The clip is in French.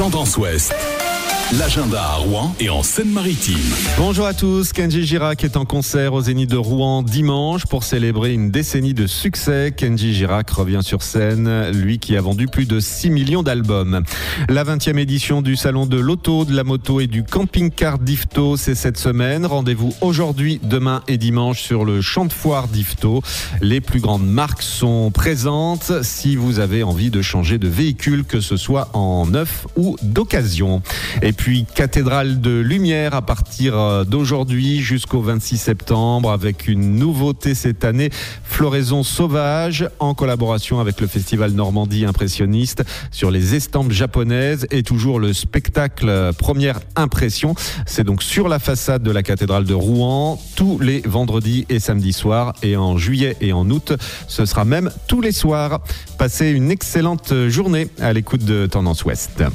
Tendance Ouest. L'agenda à Rouen et en Seine-Maritime. Bonjour à tous, Kenji Girac est en concert au Zénith de Rouen dimanche pour célébrer une décennie de succès. Kenji Girac revient sur scène, lui qui a vendu plus de 6 millions d'albums. La 20e édition du Salon de l'Auto, de la Moto et du Camping-Car d'Yvetot, c'est cette semaine. Rendez-vous aujourd'hui, demain et dimanche sur le champ de foire d'Yvetot. Les plus grandes marques sont présentes si vous avez envie de changer de véhicule, que ce soit en neuf ou d'occasion. Et puis Cathédrale de Lumière à partir d'aujourd'hui jusqu'au 26 septembre avec une nouveauté cette année, Floraison sauvage en collaboration avec le Festival Normandie Impressionniste sur les estampes japonaises et toujours le spectacle Première Impression. C'est donc sur la façade de la cathédrale de Rouen tous les vendredis et samedis soirs, et en juillet et en août ce sera même tous les soirs. Passez une excellente journée à l'écoute de Tendance Ouest.